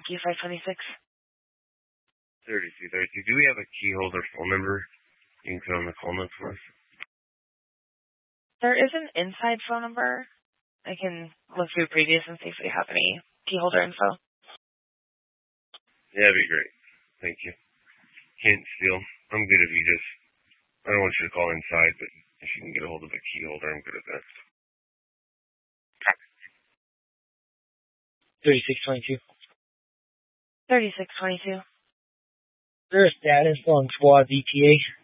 Q526. 3232. Do we have a key holder phone number you can put on the call notes for us? There is an inside phone number. I can look through previous and see if we have any key holder info. Yeah, that'd be great. Thank you. Can't steal. I'm good if you just... I don't want you to call inside, but if you can get a hold of a key holder, I'm good at that. 3622. 3622. Is there a status on squad ETA?